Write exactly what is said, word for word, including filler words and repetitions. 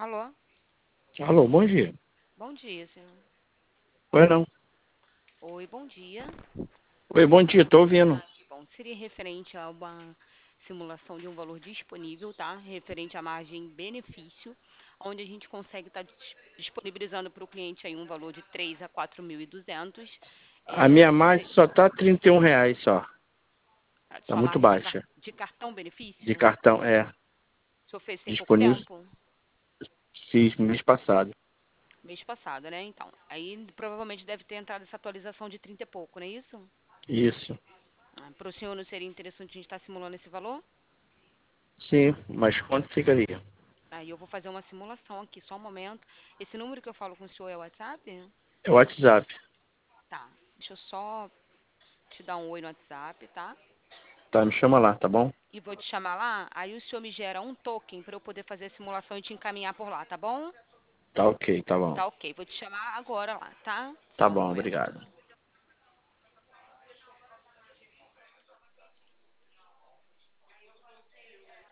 Alô? Alô, bom dia. Bom dia, senhor. Oi, não. Oi, bom dia. Oi, bom dia, tô ouvindo. Ah, que bom. Seria referente a uma simulação de um valor disponível, tá? Referente à margem benefício, onde a gente consegue estar disponibilizando para o cliente aí um valor de três a quatro mil e duzentos. A minha É, margem você, só tá trinta e um reais só. a Tá sua muito margem de, car- baixa. de cartão De benefício, cartão, é. o senhor fez tem pouco Disponível. tempo? Fiz mês passado. Mês passado, né? Então, aí provavelmente deve ter entrado essa atualização de trinta e pouco, não é isso? Isso. Para o senhor não seria interessante a gente estar simulando esse valor? Sim, mas quanto ficaria? Aí eu vou fazer uma simulação aqui, só um momento. Esse número que eu falo com o senhor é o WhatsApp? É o WhatsApp. Tá. Deixa eu só te dar um oi no WhatsApp, tá? Tá, me chama lá, tá bom? E vou te chamar lá. Aí o senhor me gera um token para eu poder fazer a simulação e te encaminhar por lá, tá bom? Tá ok, tá bom. Tá ok. Vou te chamar agora lá, tá? Tá Só um bom, momento. obrigado.